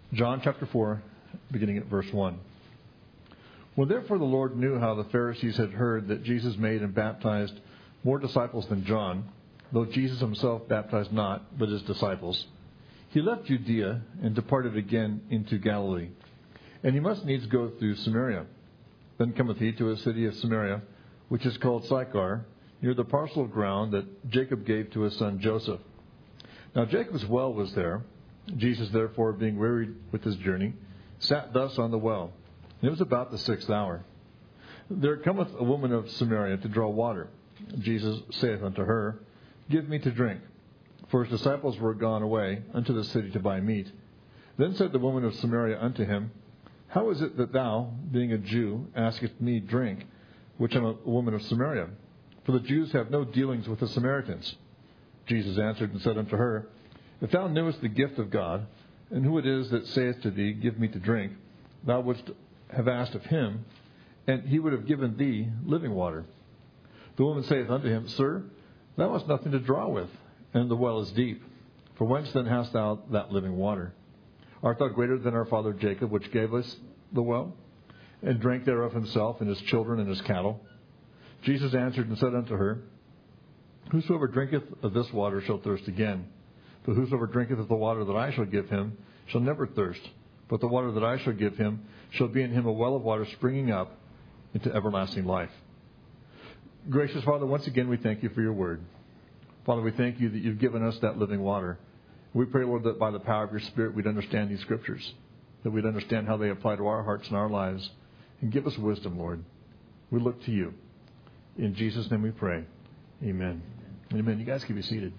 John chapter 4, beginning at verse 1. When therefore the Lord knew how the Pharisees had heard that Jesus made and baptized more disciples than John, though Jesus himself baptized not, but his disciples, he left Judea and departed again into Galilee. And he must needs go through Samaria. Then cometh he to a city of Samaria, which is called Sychar, near the parcel of ground that Jacob gave to his son Joseph. Now Jacob's well was there. Jesus, therefore, being wearied with his journey, sat thus on the well. And it was about the 6th hour. There cometh a woman of Samaria to draw water. Jesus saith unto her, Give me to drink. For his disciples were gone away unto the city to buy meat. Then said the woman of Samaria unto him, How is it that thou, being a Jew, askest me drink, which am a woman of Samaria? For the Jews have no dealings with the Samaritans. Jesus answered and said unto her, If thou knewest the gift of God, and who it is that saith to thee, Give me to drink, thou wouldst have asked of him, and he would have given thee living water. The woman saith unto him, Sir, thou hast nothing to draw with, and the well is deep. For whence then hast thou that living water? Art thou greater than our father Jacob, which gave us the well, and drank thereof himself, and his children, and his cattle? Jesus answered and said unto her, Whosoever drinketh of this water shall thirst again. But whosoever drinketh of the water that I shall give him shall never thirst. But the water that I shall give him shall be in him a well of water springing up into everlasting life. Gracious Father, once again we thank you for your word. Father, we thank you that you've given us that living water. We pray, Lord, that by the power of your Spirit we'd understand these scriptures, that we'd understand how they apply to our hearts and our lives. And give us wisdom, Lord. We look to you. In Jesus' name we pray. Amen. Amen. You guys can be seated.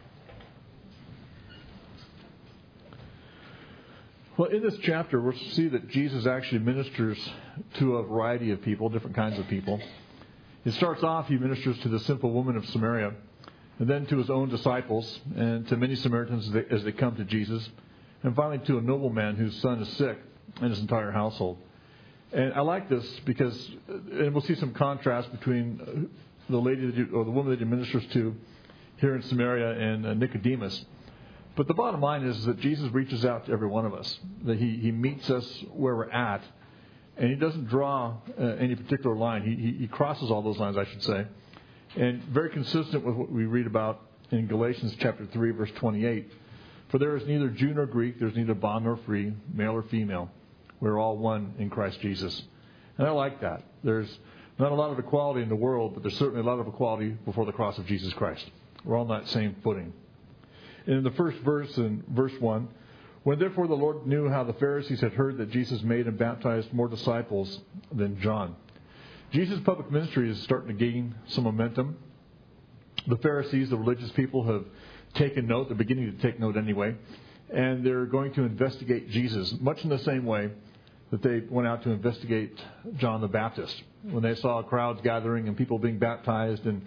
Well, in this chapter, we'll see that Jesus actually ministers to a variety of people, different kinds of people. It starts off, he ministers to the simple woman of Samaria, and then to his own disciples, and to many Samaritans as they come to Jesus, and finally to a nobleman whose son is sick, and his entire household. And I like this because, and we'll see some contrast between the lady or the woman that he ministers to here in Samaria and Nicodemus. But the bottom line is that Jesus reaches out to every one of us, that he meets us where we're at, and he doesn't draw any particular line. He crosses all those lines, I should say. And very consistent with what we read about in Galatians chapter 3, verse 28. For there is neither Jew nor Greek, there's neither bond nor free, male or female. We're all one in Christ Jesus. And I like that. There's not a lot of equality in the world, but there's certainly a lot of equality before the cross of Jesus Christ. We're all on that same footing. And in the first verse, in verse 1, when therefore the Lord knew how the Pharisees had heard that Jesus made and baptized more disciples than John. Jesus' public ministry is starting to gain some momentum. The Pharisees, the religious people, have taken note. They're beginning to take note anyway. And they're going to investigate Jesus, much in the same way that they went out to investigate John the Baptist. When they saw crowds gathering and people being baptized and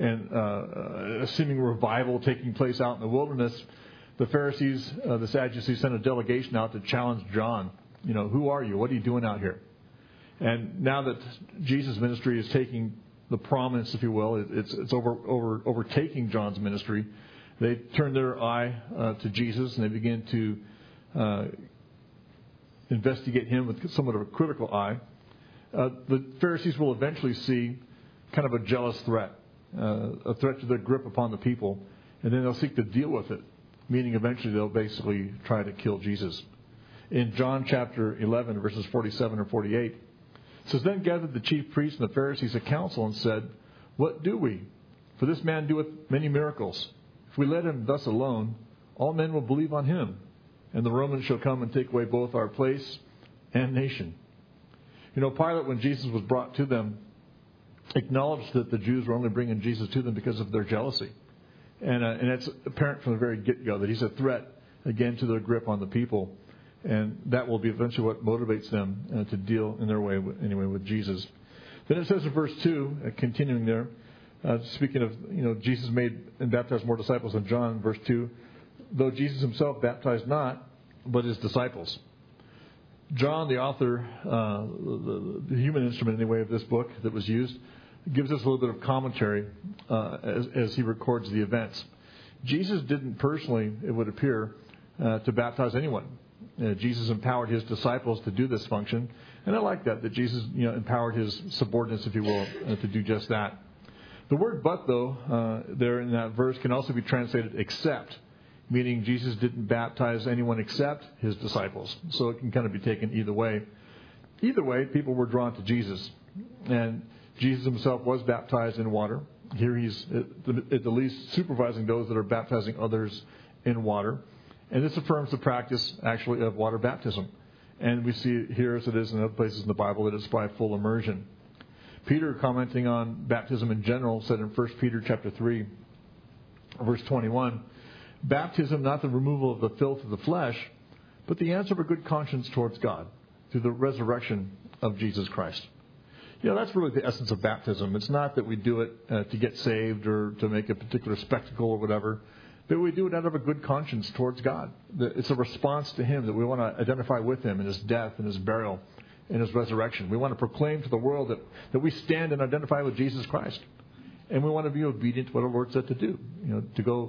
a seeming revival taking place out in the wilderness, the Pharisees, the Sadducees, sent a delegation out to challenge John. Who are you? What are you doing out here? And now that Jesus' ministry is taking the prominence, if you will, it's overtaking John's ministry, they turn their eye to Jesus and they begin to investigate him with somewhat of a critical eye. The Pharisees will eventually see kind of a jealous threat, a threat to their grip upon the people, and then they'll seek to deal with it, meaning eventually they'll basically try to kill Jesus. In John chapter 11, verses 47 and 48, it says, Then gathered the chief priests and the Pharisees a council and said, What do we? For this man doeth many miracles. If we let him thus alone, all men will believe on him, and the Romans shall come and take away both our place and nation. Pilate, when Jesus was brought to them, acknowledged that the Jews were only bringing Jesus to them because of their jealousy. And it's apparent from the very get-go that he's a threat, again, to their grip on the people. And that will be eventually what motivates them to deal in their way, anyway, with Jesus. Then it says in verse 2, continuing there, speaking of, Jesus made and baptized more disciples than John, verse 2, though Jesus himself baptized not, but his disciples. John, the author, the human instrument anyway of this book that was used, gives us a little bit of commentary as he records the events. Jesus didn't personally, it would appear, to baptize anyone. Jesus empowered his disciples to do this function. And I like that Jesus empowered his subordinates, if you will, to do just that. The word but, though, there in that verse can also be translated except, meaning Jesus didn't baptize anyone except his disciples. So it can kind of be taken either way. Either way, people were drawn to Jesus. And Jesus himself was baptized in water. Here he's at the least supervising those that are baptizing others in water. And this affirms the practice, actually, of water baptism. And we see it here, as it is in other places in the Bible, that it's by full immersion. Peter, commenting on baptism in general, said in 1 Peter chapter 3, verse 21, baptism, not the removal of the filth of the flesh, but the answer of a good conscience towards God through the resurrection of Jesus Christ. That's really the essence of baptism. It's not that we do it to get saved or to make a particular spectacle or whatever, but we do it out of a good conscience towards God. It's a response to him, that we want to identify with him in his death and his burial and his resurrection. We want to proclaim to the world that we stand and identify with Jesus Christ. And we want to be obedient to what our Lord said to do, to go,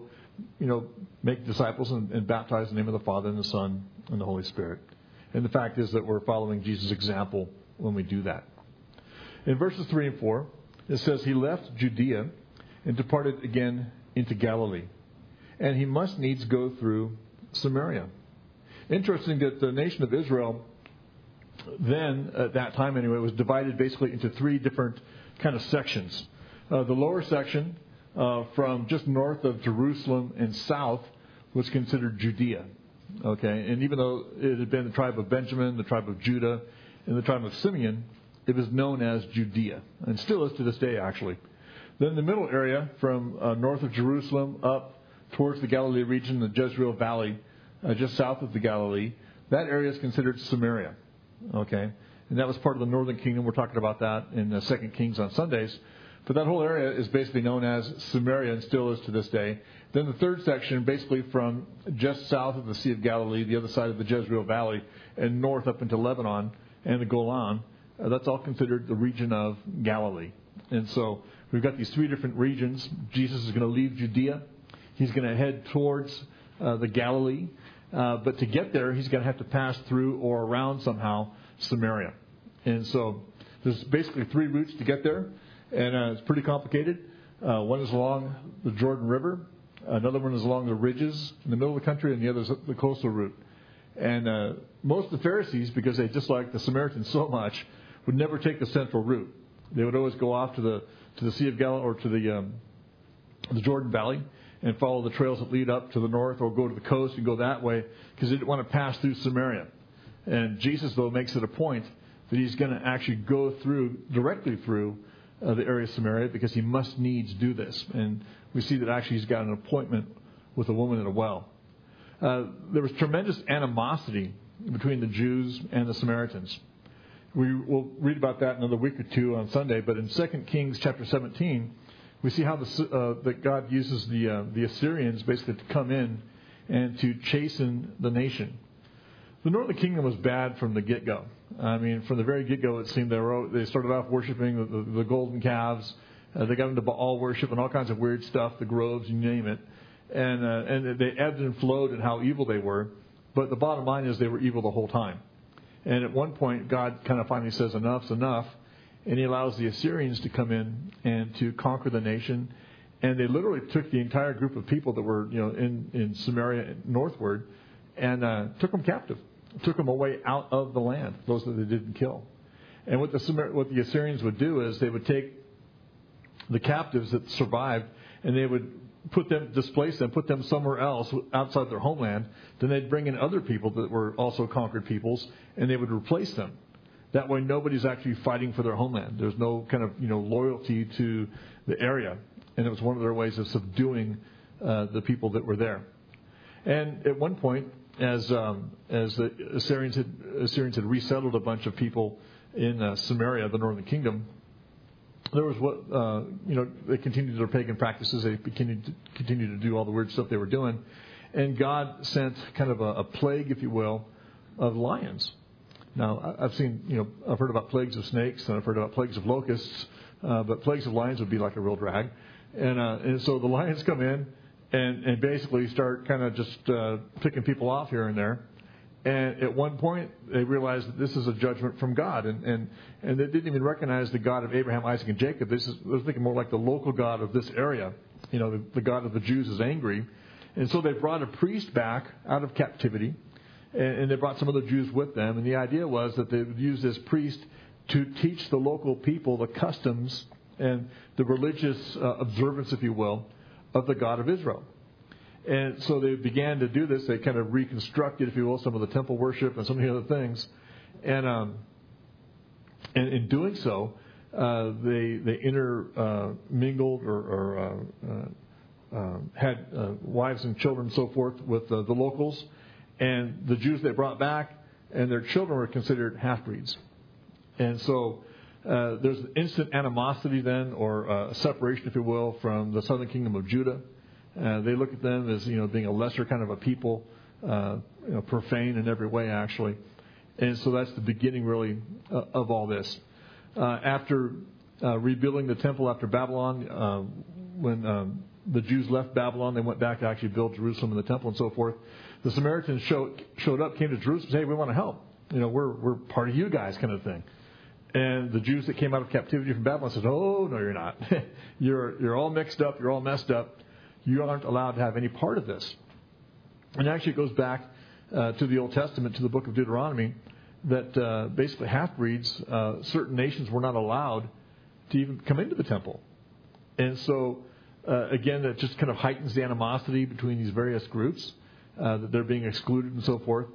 make disciples and baptize in the name of the Father and the Son and the Holy Spirit. And the fact is that we're following Jesus' example when we do that. In verses 3 and 4, it says, he left Judea and departed again into Galilee. And he must needs go through Samaria. Interesting that the nation of Israel then, at that time anyway, was divided basically into three different kind of sections. The lower section, from just north of Jerusalem and south, was considered Judea. Okay, and even though it had been the tribe of Benjamin, the tribe of Judah, and the tribe of Simeon, it was known as Judea, and still is to this day, actually. Then the middle area, from north of Jerusalem up towards the Galilee region, the Jezreel Valley, just south of the Galilee, that area is considered Samaria. Okay, and that was part of the northern kingdom. We're talking about that in 2 Kings on Sundays. But that whole area is basically known as Samaria and still is to this day. Then the third section, basically from just south of the Sea of Galilee, the other side of the Jezreel Valley, and north up into Lebanon and the Golan, that's all considered the region of Galilee. And so we've got these three different regions. Jesus is going to leave Judea. He's going to head towards the Galilee. But to get there, he's going to have to pass through or around somehow Samaria. And so there's basically three routes to get there. And it's pretty complicated. One is along the Jordan River. Another one is along the ridges in the middle of the country, and the other is the coastal route. And most of the Pharisees, because they disliked the Samaritans so much, would never take the central route. They would always go off to the Sea of Galilee or to the Jordan Valley and follow the trails that lead up to the north, or go to the coast and go that way, because they didn't want to pass through Samaria. And Jesus, though, makes it a point that he's going to actually go directly through the area of Samaria, because he must needs do this. And we see that actually he's got an appointment with a woman at a well. There was tremendous animosity between the Jews and the Samaritans. We will read about that in another week or two on Sunday. But in 2 Kings chapter 17, we see how that God uses the Assyrians basically to come in and to chasten the nation. The northern kingdom was bad from the get-go. I mean, from the very get-go, it seemed they started off worshiping the golden calves. They got into Baal worship and all kinds of weird stuff, the groves, you name it. And they ebbed and flowed in how evil they were. But the bottom line is they were evil the whole time. And at one point, God kind of finally says, enough's enough. And he allows the Assyrians to come in and to conquer the nation. And they literally took the entire group of people that were in Samaria northward and took them captive. Took them away out of the land, those that they didn't kill. And what the Assyrians would do is they would take the captives that survived, and they would displace them, put them somewhere else outside their homeland. Then they'd bring in other people that were also conquered peoples, and they would replace them. That way nobody's actually fighting for their homeland. There's no kind of loyalty to the area. And it was one of their ways of subduing the people that were there. And at one point, as the Assyrians had resettled a bunch of people in Samaria, the northern kingdom, there was they continued their pagan practices. They continued to do all the weird stuff they were doing, and God sent kind of a plague, if you will, of lions. Now I've heard about plagues of snakes, and I've heard about plagues of locusts, but plagues of lions would be like a real drag. And so the lions come in and basically start kind of just picking people off here and there. And at one point, they realized that this is a judgment from God. And they didn't even recognize the God of Abraham, Isaac, and Jacob. They're thinking more like the local God of this area. The God of the Jews is angry. And so they brought a priest back out of captivity. And they brought some other Jews with them. And the idea was that they would use this priest to teach the local people the customs and the religious observance, if you will, of the God of Israel. And so they began to do this. They kind of reconstructed, if you will, some of the temple worship and some of the other things. And in doing so, they intermingled or had wives and children and so forth with the locals. And the Jews they brought back and their children were considered half-breeds. And so there's an instant animosity then, or a separation, if you will, from the southern kingdom of Judah. They look at them as, being a lesser kind of a people, profane in every way, actually. And so that's the beginning, really, of all this. After rebuilding the temple after Babylon, when the Jews left Babylon, they went back to actually build Jerusalem and the temple and so forth. The Samaritans showed up, came to Jerusalem, and said, "Hey, we want to help. We're part of you guys," kind of thing. And the Jews that came out of captivity from Babylon said, "Oh, no, you're not. You're all mixed up. You're all messed up. You aren't allowed to have any part of this." And actually it goes back to the Old Testament, to the book of Deuteronomy, that basically half-breeds, certain nations were not allowed to even come into the temple. And so, again, that just kind of heightens the animosity between these various groups, that they're being excluded and so forth.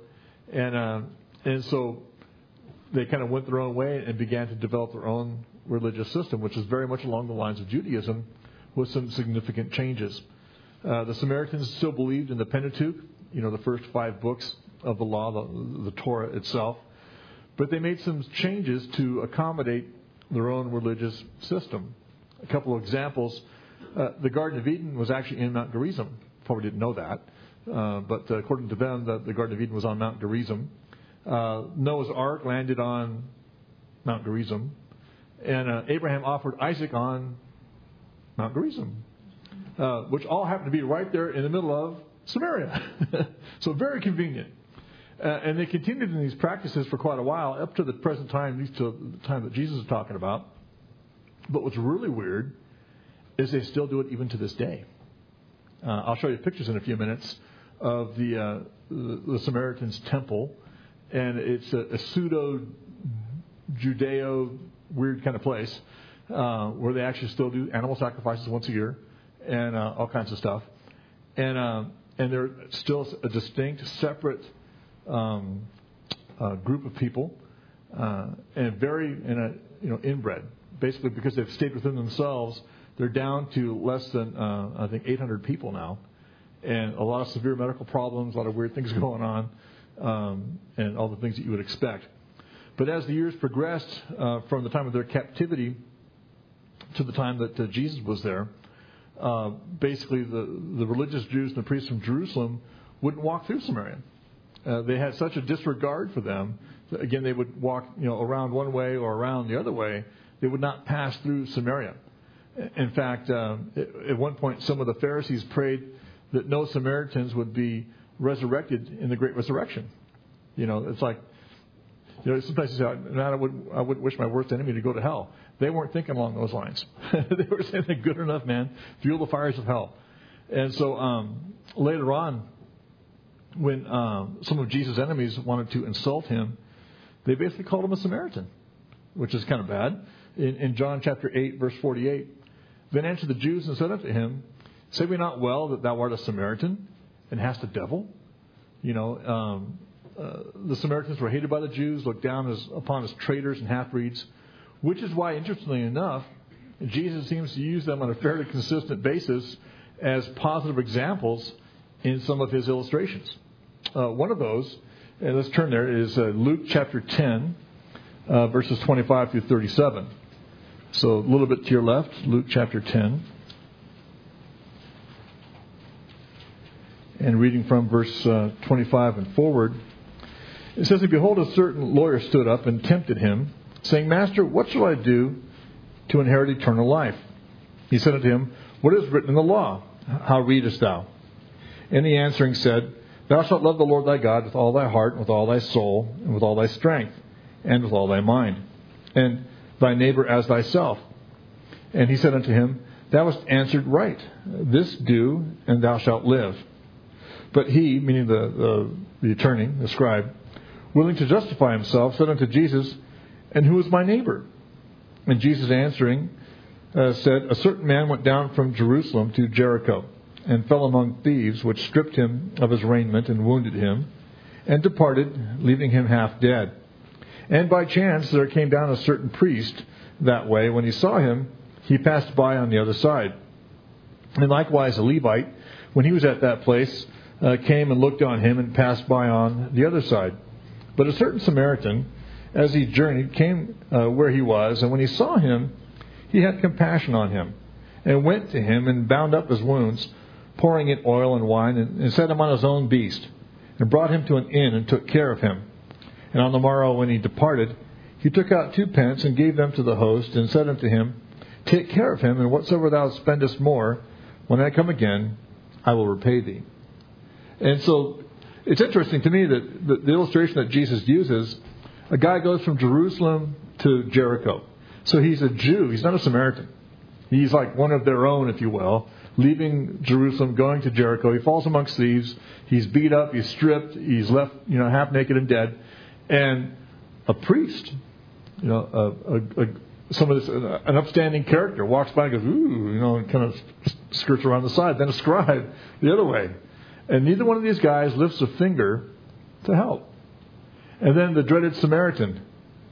And so they kind of went their own way and began to develop their own religious system, which is very much along the lines of Judaism, with some significant changes. The Samaritans still believed in the Pentateuch, the first 5 books of the law, the Torah itself. But they made some changes to accommodate their own religious system. A couple of examples. The Garden of Eden was actually in Mount Gerizim. Probably didn't know that. But according to them, the Garden of Eden was on Mount Gerizim. Noah's Ark landed on Mount Gerizim. And Abraham offered Isaac on Mount Gerizim, which all happened to be right there in the middle of Samaria. So very convenient. And they continued in these practices for quite a while, up to the present time, at least to the time that Jesus is talking about. But what's really weird is they still do it even to this day. I'll show you pictures in a few minutes of the Samaritans' temple. And it's a pseudo-Judeo weird kind of place where they actually still do animal sacrifices once a year and all kinds of stuff. And they're still a distinct, separate group of people, and very inbred. Basically, because they've stayed within themselves, they're down to less than I think 800 people now, and a lot of severe medical problems, a lot of weird things going on, and all the things that you would expect. But as the years progressed, from the time of their captivity to the time that Jesus was there, basically the religious Jews and the priests from Jerusalem wouldn't walk through Samaria. They had such a disregard for them that, again, they would walk around one way or around the other way. They would not pass through Samaria. In fact, at one point, some of the Pharisees prayed that no Samaritans would be resurrected in the Great Resurrection. It's like, sometimes you say, I wouldn't wish my worst enemy to go to hell. They weren't thinking along those lines. They were saying, good enough, man. Fuel the fires of hell. And so later on, when some of Jesus' enemies wanted to insult him, they basically called him a Samaritan, which is kind of bad. In John chapter 8, verse 48, then answered the Jews and said unto him, say we not well that thou art a Samaritan and hast a devil? The Samaritans were hated by the Jews, looked down upon as traitors and half-breeds, which is why, interestingly enough, Jesus seems to use them on a fairly consistent basis as positive examples in some of his illustrations. One of those, and let's turn there, is Luke chapter 10, verses 25 through 37. So a little bit to your left, Luke chapter 10. And reading from verse 25 and forward, it says, and behold, a certain lawyer stood up and tempted him, saying, Master, what shall I do to inherit eternal life? He said unto him, what is written in the law? How readest thou? And he answering said, Thou shalt love the Lord thy God with all thy heart, and with all thy soul, and with all thy strength, and with all thy mind, and thy neighbor as thyself. And he said unto him, Thou hast answered right. This do, and thou shalt live. But he, meaning the attorney, the scribe, willing to justify himself, said unto Jesus, And who is my neighbor? And Jesus answering said, A certain man went down from Jerusalem to Jericho, and fell among thieves, which stripped him of his raiment, and wounded him, and departed, leaving him half dead. And by chance there came down a certain priest that way. When he saw him, he passed by on the other side. And likewise a Levite, when he was at that place, came and looked on him, and passed by on the other side. But a certain Samaritan, as he journeyed, came where he was, and when he saw him, he had compassion on him, and went to him, and bound up his wounds, pouring in oil and wine, and set him on his own beast, and brought him to an inn, and took care of him. And on the morrow when he departed, he took out 2 pence, and gave them to the host, and said unto him, Take care of him, and whatsoever thou spendest more, when I come again, I will repay thee. And so it's interesting to me that the illustration that Jesus uses, a guy goes from Jerusalem to Jericho. So he's a Jew. He's not a Samaritan. He's like one of their own, if you will, leaving Jerusalem, going to Jericho. He falls amongst thieves. He's beat up. He's stripped. He's left, half naked and dead. And a priest, an upstanding character walks by and goes, ooh, and kind of skirts around the side. Then a scribe the other way. And neither one of these guys lifts a finger to help. And then the dreaded Samaritan,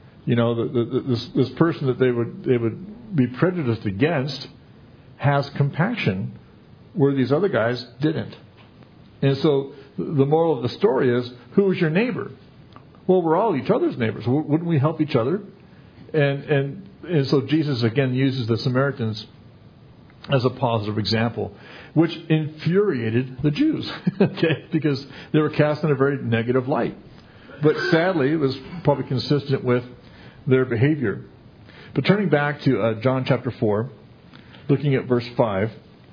this person that they would be prejudiced against, has compassion where these other guys didn't. And so the moral of the story is, who is your neighbor? Well, we're all each other's neighbors. Wouldn't we help each other? And so Jesus again uses the Samaritans as a positive example, which infuriated the Jews, because they were cast in a very negative light. But sadly, it was probably consistent with their behavior. But turning back to John chapter 4, looking at verse 5,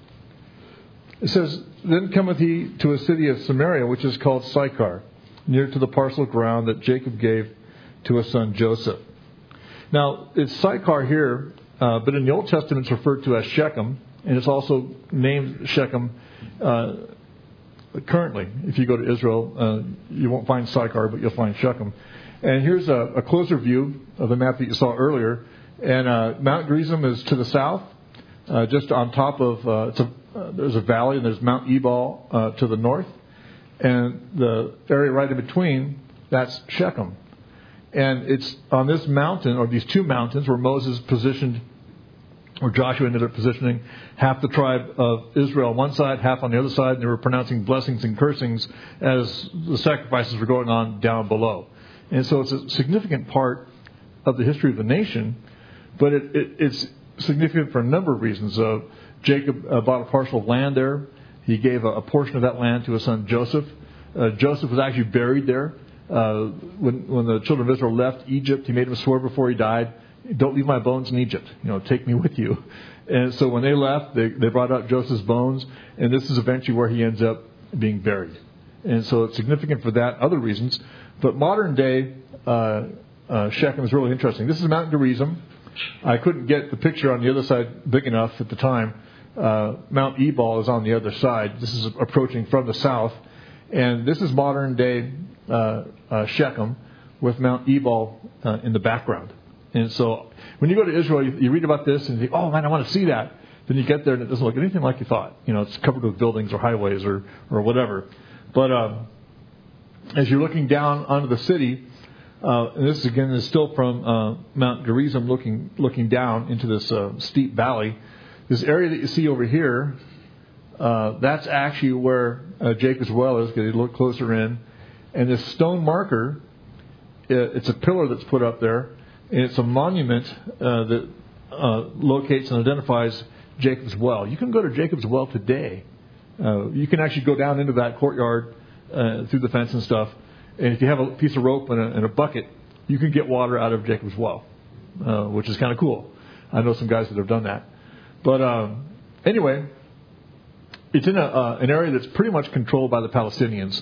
it says, Then cometh he to a city of Samaria, which is called Sychar, near to the parcel of ground that Jacob gave to his son Joseph. Now, it's Sychar here, but in the Old Testament it's referred to as Shechem, and it's also named Shechem currently. If you go to Israel, you won't find Sychar, but you'll find Shechem. And here's a closer view of the map that you saw earlier. And Mount Gerizim is to the south, just on top of, there's a valley, and there's Mount Ebal to the north. And the area right in between, that's Shechem. And it's on this mountain, or these 2 mountains, where Moses positioned, or Joshua ended up positioning half the tribe of Israel on one side, half on the other side, and they were pronouncing blessings and cursings as the sacrifices were going on down below. And so it's a significant part of the history of the nation, but it's significant for a number of reasons. Jacob bought a parcel of land there. He gave a portion of that land to his son Joseph. Joseph was actually buried there. When the children of Israel left Egypt, he made him swear before he died, Don't leave my bones in Egypt. Take me with you. And so when they left, they brought out Joseph's bones, and this is eventually where he ends up being buried. And so it's significant for that, other reasons. But modern day Shechem is really interesting. This is Mount Gerizim. I couldn't get the picture on the other side big enough at the time. Mount Ebal is on the other side. This is approaching from the south. And this is modern day Shechem, with Mount Ebal in the background. And so when you go to Israel, you read about this and you think, oh man, I want to see that. Then you get there and it doesn't look anything like you thought. It's covered with buildings or highways or whatever. But as you're looking down onto the city, and this again is still from Mount Gerizim, looking down into this steep valley. This area that you see over here, that's actually where Jacob's well is. Because you look closer in, and this stone marker, it's a pillar that's put up there, and it's a monument that locates and identifies Jacob's well. You can go to Jacob's well today. You can actually go down into that courtyard through the fence and stuff. And if you have a piece of rope and a bucket, you can get water out of Jacob's well, which is kind of cool. I know some guys that have done that. But anyway, it's in an area that's pretty much controlled by the Palestinians.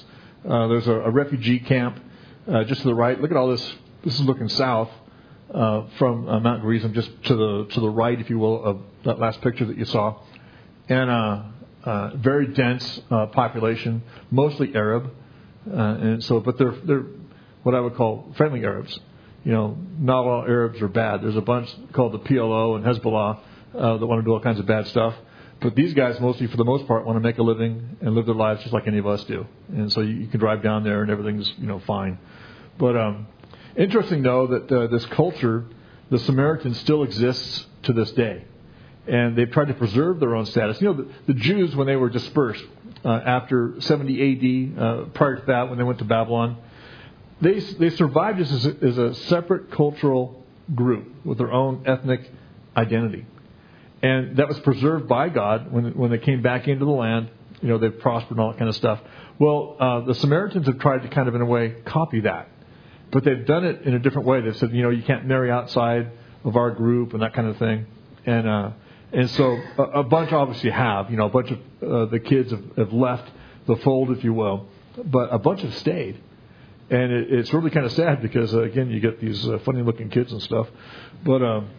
There's a refugee camp just to the right. Look at all this. This is looking south from Mount Gerizim, just to the right, if you will, of that last picture that you saw. And very dense population, mostly Arab. But they're what I would call friendly Arabs. Not all Arabs are bad. There's a bunch called the PLO and Hezbollah that want to do all kinds of bad stuff. But these guys, mostly for the most part, want to make a living and live their lives just like any of us do. And so you can drive down there and everything's fine. But interesting, though, that this culture, the Samaritans, still exists to this day. And they've tried to preserve their own status. The Jews, when they were dispersed after 70 A.D., prior to that, when they went to Babylon, they survived as a separate cultural group with their own ethnic identity. And that was preserved by God when they came back into the land. They've prospered and all that kind of stuff. Well, the Samaritans have tried to kind of, in a way, copy that. But they've done it in a different way. They've said, you can't marry outside of our group and that kind of thing. And so a bunch obviously have. A bunch of the kids have left the fold, if you will. But a bunch have stayed. And it's really kind of sad because, again, you get these funny-looking kids and stuff. But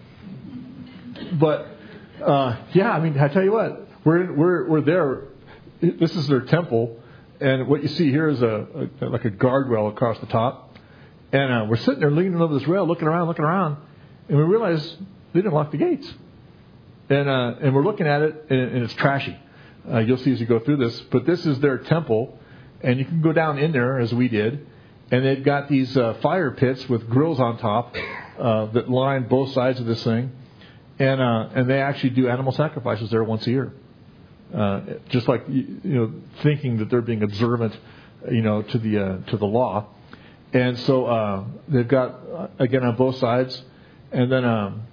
I tell you what, we're there. This is their temple, and what you see here is like a guardrail across the top. And we're sitting there leaning over this rail, looking around, and we realize they didn't lock the gates. And we're looking at it, and it's trashy. You'll see as you go through this. But this is their temple, and you can go down in there as we did. And they've got these fire pits with grills on top that line both sides of this thing. And they actually do animal sacrifices there once a year. Just like, thinking that they're being observant, to the law. And so they've got, again, on both sides. And then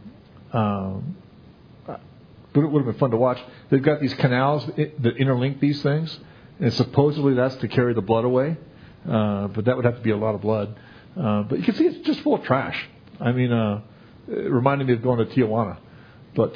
it would have been fun to watch. They've got these canals that interlink these things. And supposedly that's to carry the blood away. But that would have to be a lot of blood. But you can see it's just full of trash. I mean, it reminded me of going to Tijuana. But,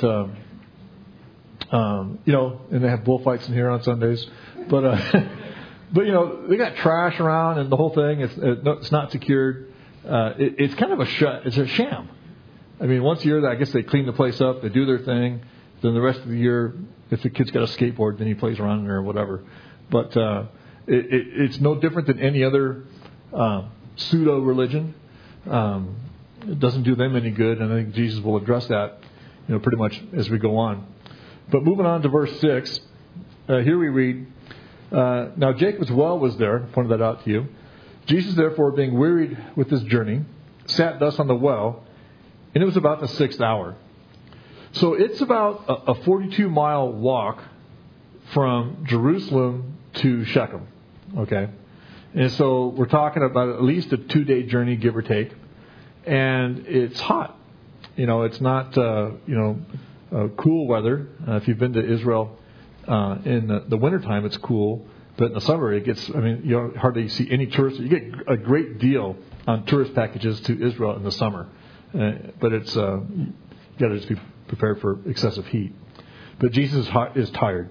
and they have bullfights in here on Sundays. But they got trash around and the whole thing. It's not secured. It's kind of it's a sham. I mean, once a year, I guess they clean the place up. They do their thing. Then the rest of the year, if the kid's got a skateboard, then he plays around in there or whatever. But it's no different than any other pseudo-religion. It doesn't do them any good, and I think Jesus will address that, pretty much as we go on. But moving on to verse 6, here we read, Now Jacob's well was there, I pointed that out to you. Jesus, therefore, being wearied with his journey, sat thus on the well, and it was about the 6th hour. So it's about a 42-mile walk from Jerusalem to Shechem. Okay, and so we're talking about at least a 2-day journey, give or take, and it's hot. It's not cool weather. If you've been to Israel in the wintertime, it's cool, but in the summer it gets. You hardly see any tourists. You get a great deal on tourist packages to Israel in the summer, but it's you got to just be prepared for excessive heat. But Jesus is tired.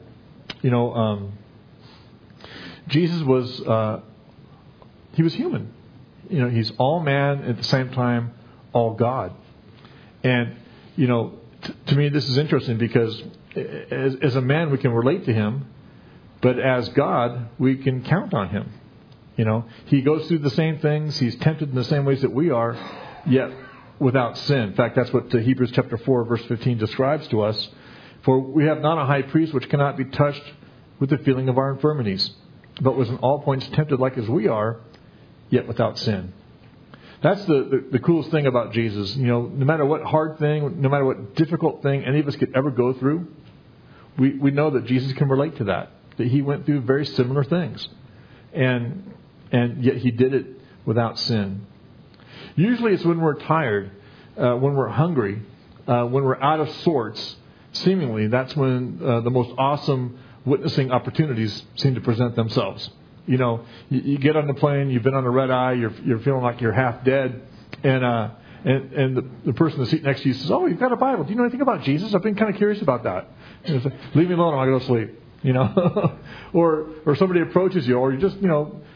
Jesus was he was human. He's all man at the same time, all God. And to me this is interesting because as a man we can relate to him, but as God we can count on him. He goes through the same things. He's tempted in the same ways that we are, yet without sin. In fact, that's what Hebrews chapter 4 verse 15 describes to us. For we have not a high priest which cannot be touched with the feeling of our infirmities, but was in all points tempted like as we are, yet without sin. That's the coolest thing about Jesus. No matter what hard thing, no matter what difficult thing any of us could ever go through, we know that Jesus can relate to that he went through very similar things. And yet he did it without sin. Usually it's when we're tired, when we're hungry, when we're out of sorts, seemingly that's when the most awesome witnessing opportunities seem to present themselves. You get on the plane, you've been on a red eye, you're feeling like you're half dead, and the person in the seat next to you says, "Oh, you've got a Bible. Do you know anything about Jesus? I've been kind of curious about that." And say, "Leave me alone, I'm going to go to sleep." Or somebody approaches you, or you just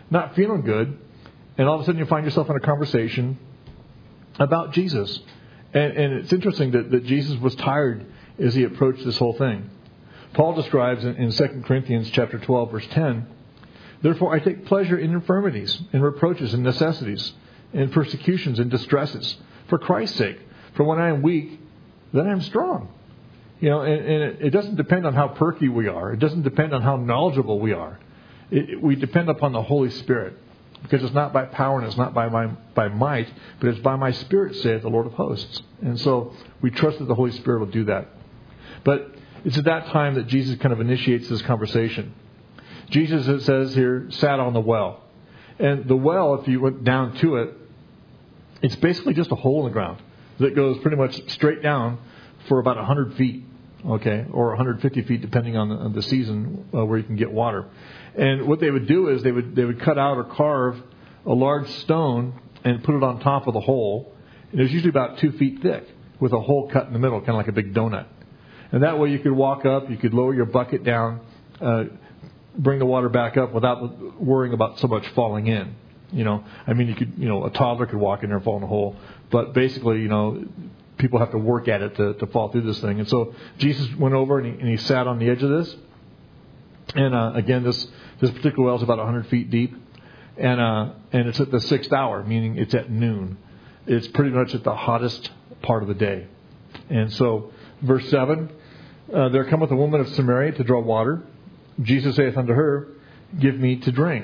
not feeling good, and all of a sudden you find yourself in a conversation about Jesus. And it's interesting that Jesus was tired as he approached this whole thing. Paul describes in 2 Corinthians chapter 12, verse 10, "Therefore I take pleasure in infirmities, in reproaches, in necessities, in persecutions, in distresses, for Christ's sake. For when I am weak, then I am strong." You know, and it doesn't depend on how perky we are. It doesn't depend on how knowledgeable we are. We depend upon the Holy Spirit. Because it's not by power and it's not by might, but it's by my Spirit, saith the Lord of hosts. And so we trust that the Holy Spirit will do that. But it's at that time that Jesus kind of initiates this conversation. Jesus, it says here, sat on the well. And the well, if you went down to it, it's basically just a hole in the ground that goes pretty much straight down for about 100 feet, okay, or 150 feet depending on the season where you can get water. And what they would do is they would cut out or carve a large stone and put it on top of the hole. And it was usually about 2 feet thick with a hole cut in the middle, kind of like a big donut. And that way you could walk up, you could lower your bucket down, bring the water back up without worrying about so much falling in. You know, I mean, a toddler could walk in there and fall in the hole. But basically, people have to work at it to fall through this thing. And so Jesus went over and he sat on the edge of this. And again, this particular well is about 100 feet deep. And it's at the 6th hour, meaning it's at noon. It's pretty much at the hottest part of the day. And so, verse 7, there cometh a woman of Samaria to draw water. Jesus saith unto her, Give me to drink.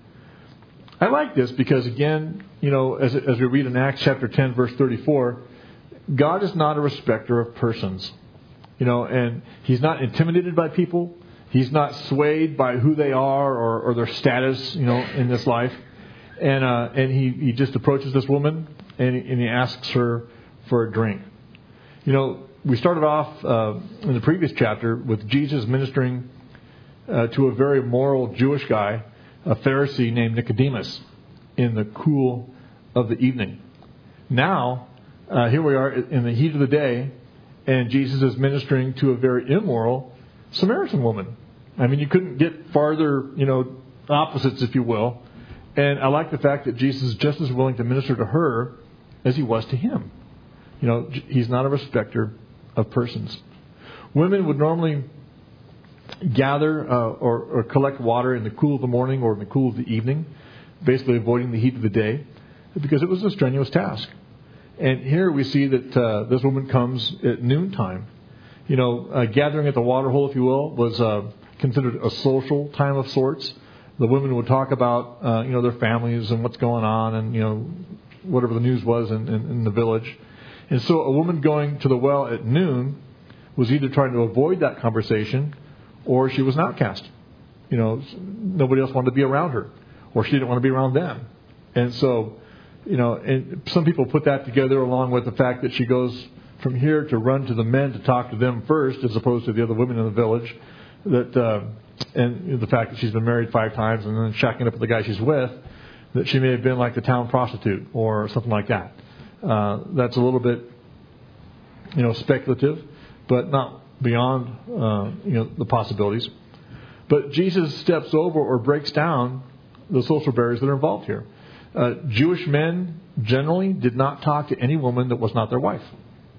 I like this because, again, as we read in Acts chapter 10, verse 34, God is not a respecter of persons. And He's not intimidated by people. He's not swayed by who they are or their status, in this life. And he just approaches this woman and he asks her for a drink. We started off in the previous chapter with Jesus ministering to a very moral Jewish guy, a Pharisee named Nicodemus, in the cool of the evening. Now, here we are in the heat of the day, and Jesus is ministering to a very immoral Samaritan woman. I mean, you couldn't get farther, opposites, if you will. And I like the fact that Jesus is just as willing to minister to her as he was to him. He's not a respecter of persons. Women would normally gather or collect water in the cool of the morning or in the cool of the evening, basically avoiding the heat of the day, because it was a strenuous task. And here we see that this woman comes at noontime. Gathering at the water hole, if you will, was considered a social time of sorts. The women would talk about, their families and what's going on and, whatever the news was in the village. And so a woman going to the well at noon was either trying to avoid that conversation or she was an outcast. Nobody else wanted to be around her, or she didn't want to be around them. And so, and some people put that together along with the fact that she goes from here to run to the men to talk to them first, as opposed to the other women in the village. And the fact that she's been married 5 times and then shacking up with the guy she's with, that she may have been like the town prostitute or something like that. That's a little bit, speculative, but not beyond, the possibilities. But Jesus steps over or breaks down the social barriers that are involved here. Jewish men generally did not talk to any woman that was not their wife.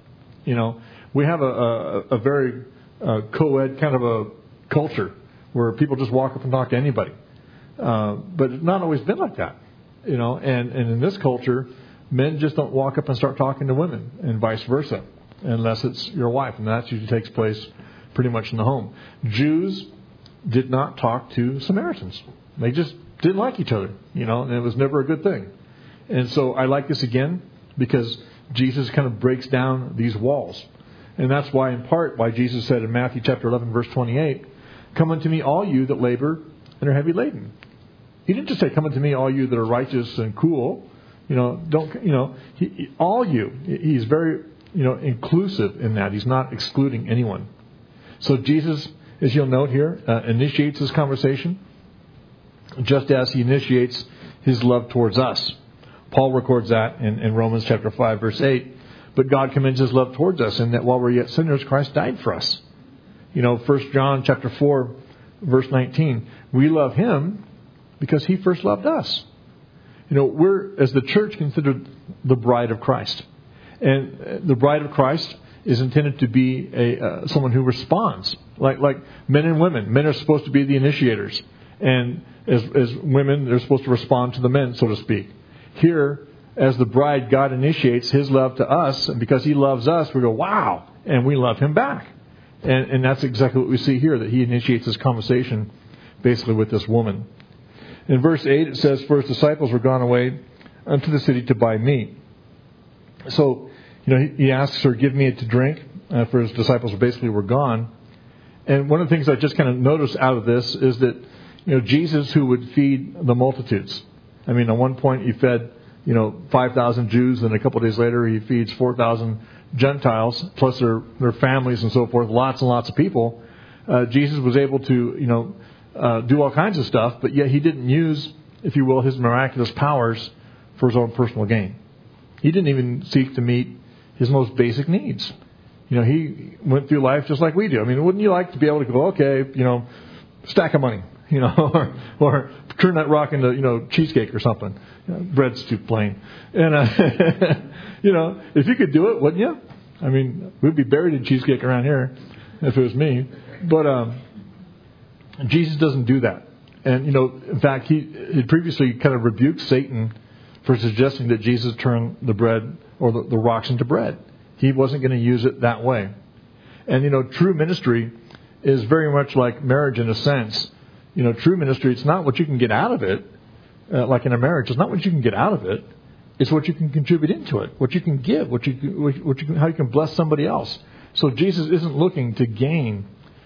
We have a very co-ed kind of a culture where people just walk up and talk to anybody. But it's not always been like that. And in this culture, men just don't walk up and start talking to women, and vice versa, unless it's your wife. And that usually takes place pretty much in the home. Jews did not talk to Samaritans. They just didn't like each other, and it was never a good thing. And so I like this again because Jesus kind of breaks down these walls. And that's why, in part, why Jesus said in Matthew chapter 11, verse 28, Come unto me, all you that labor and are heavy laden. He didn't just say, Come unto me, all you that are righteous and cool. All you. He's very, inclusive in that. He's not excluding anyone. So Jesus, as you'll note here, initiates this conversation just as he initiates his love towards us. Paul records that in Romans chapter 5, verse 8. But God commends his love towards us in that while we're yet sinners, Christ died for us. 1 John chapter 4, verse 19. We love him Because He first loved us. We're, as the church, considered the bride of Christ. And the bride of Christ is intended to be someone who responds. Like men and women. Men are supposed to be the initiators. And as women, they're supposed to respond to the men, so to speak. Here, as the bride, God initiates His love to us. And because He loves us, we go, wow. And we love Him back. And that's exactly what we see here, that He initiates this conversation basically with this woman. In verse 8 it says, "For His disciples were gone away unto the city to buy meat." So, He asks her, "Give me to drink," for His disciples basically were gone. And one of the things I just kind of noticed out of this is that, Jesus, who would feed the multitudes. I mean, at one point He fed, 5,000 Jews, and a couple of days later He feeds 4,000 Gentiles, plus their families and so forth, lots and lots of people. Jesus was able to, do all kinds of stuff, but yet He didn't use, if you will, His miraculous powers for His own personal gain. He didn't even seek to meet His most basic needs. He went through life just like we do. I mean, wouldn't you like to be able to go, okay, stack of money, or turn that rock into, cheesecake or something. Bread's too plain. And, if you could do it, wouldn't you? I mean, we'd be buried in cheesecake around here if it was me. But Jesus doesn't do that. And, in fact, he previously kind of rebuked Satan for suggesting that Jesus turned the bread or the rocks into bread. He wasn't going to use it that way. And, true ministry is very much like marriage in a sense. True ministry, it's not what you can get out of it. Like in a marriage, it's not what you can get out of it. It's what you can contribute into it, what you can give, how you can bless somebody else. So Jesus isn't looking to gain,